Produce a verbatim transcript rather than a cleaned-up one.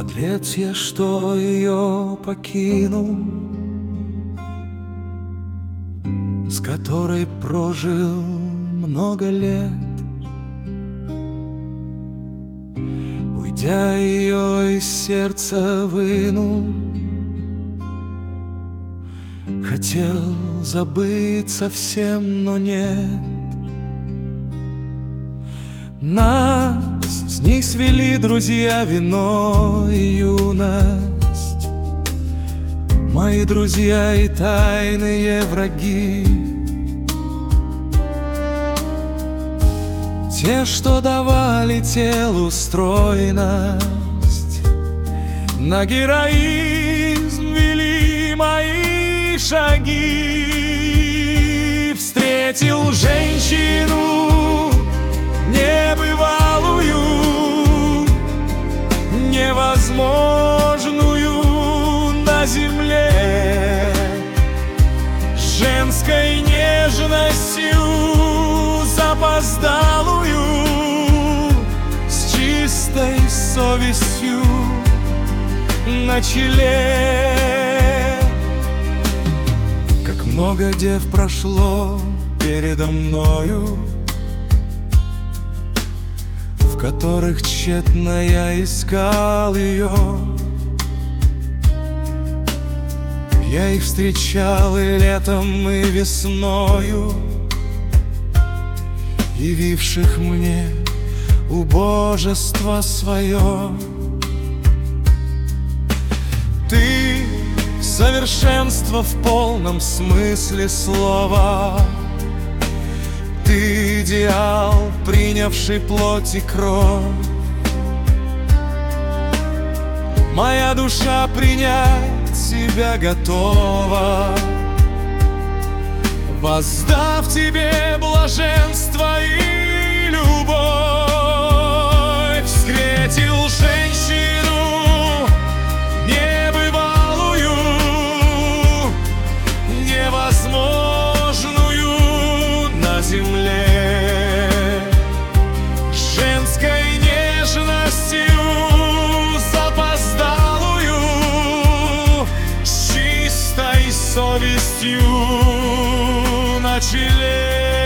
Подлец я, что ее покинул, с которой прожил много лет. Уйдя, ее из сердца вынул, хотел забыть совсем, но нет. Нас с ней свели друзья, вино и юность, мои друзья и тайные враги, те, что давали телу стройность, на героизм вели мои шаги. Встретил женщину небывалую, невозможную на земле, женской нежностью запоздалую, с чистой совестью на челе. Как много дев прошло передо мною, в которых тщетно я искал ее. Я их встречал и летом, и весною, явивших мне убожество свое. Ты — совершенство в полном смысле слова, ты — идеал, принявший плоть и кровь. Моя душа принять тебя готова, воздав тебе блаженство и любовь. Встретил женщину небывалую, невозможную на земле, женской нежностью запоздалую, с чистой совестью на челе.